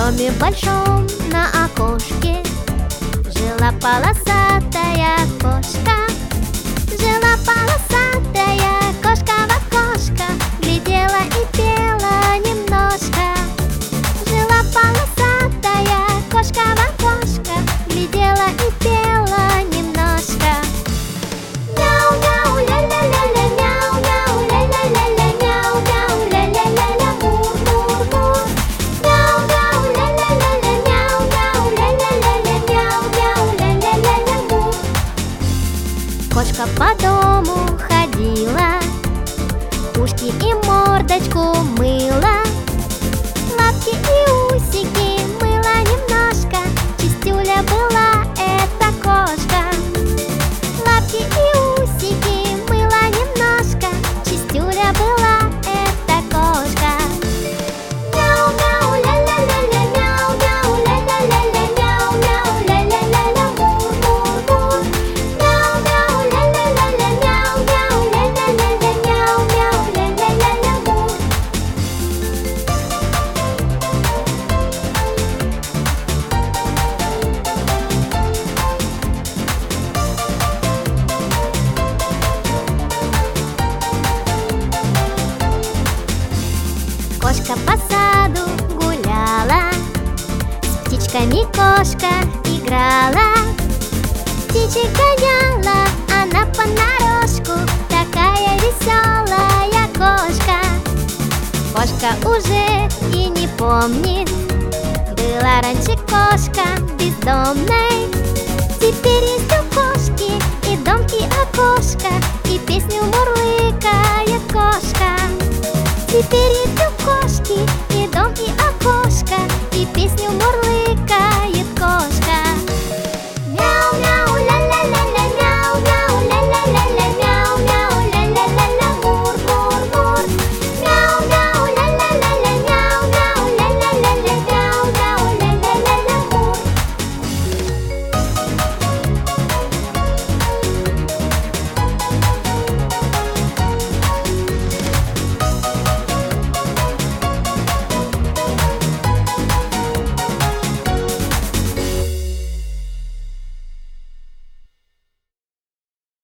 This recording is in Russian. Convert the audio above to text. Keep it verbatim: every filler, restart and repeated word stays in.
доме большом на окошке жила полосатая кошка. Жила полосатая кошка в окошко, глядела и пела немножко. Жила полосатая кошка в окошко, глядела и пела немножко. Мяу-мяу, ля-ля-ля-ля, мяу-мяу, ля-ля-ля-ля, мяу-мяу, ля-ля-ля-ля, мур-мур-мур. Мяу-мяу, ля-ля-ля-ля, мяу-мяу, ля-ля-ля-ля, мяу-мяу, ля-ля-ля-ля, мур. Кошка по дому ходила, ушки и мордочку мыла, лапки и усики мыла немножко. Чистюля была эта кошка. Лапки и усики мыла немножко. Чистюля была эта кошка. Мяу-мяу, ля-ля-ля-ля, мяу-мяу, ля-ля-ля-ля, мяу-мяу, ля-ля-ля-ля, мур-мур-мур. Мяу-мяу, ля-ля-ля-ля, мяу-мяу, ля-ля-ля-ля, мяу-мяу, ля-ля-ля-ля, мур. Кошка по саду гуляла, с птичками кошка играла. Птичек гоняла она понарошку, такая веселая кошка. Кошка уже и не помнит, была раньше кошка бездомной. Теперь есть у кошки и дом, и окошко, и песню мурлыкает кошка. Теперь есть у кошки и дом, и окошко, и песню мурлыкает.